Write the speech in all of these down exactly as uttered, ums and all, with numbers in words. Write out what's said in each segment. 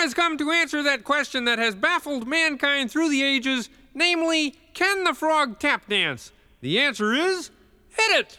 has come to answer that question that has baffled mankind through the ages, namely, can the frog tap dance? The answer is, hit it!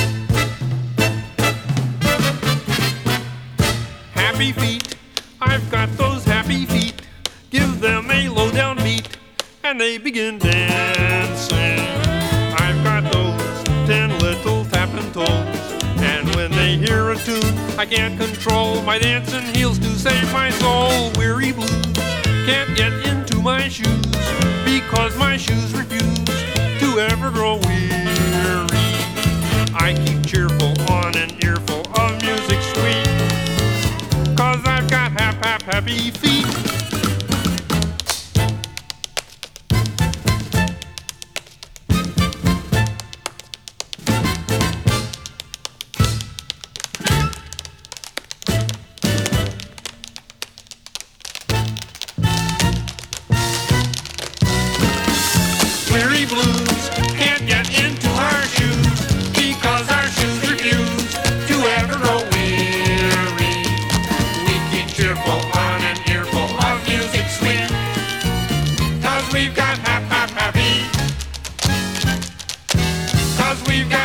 Happy feet, I've got those happy feet. Give them a low-down beat, and they begin dancing. I've got those ten little tapping toes, and when they hear a tune, I can't control my dancing heels to save my soul. Weary blues can't get into my shoes, because my shoes refuse to ever grow weary. I keep cheerful on an earful of music sweet, cause I've got hap hap happy feet. Weary blues can't get into our shoes, because our shoes refuse to ever grow weary. We keep cheerful on an earful of music sweet, cause we've got hap hap happy, cause we've got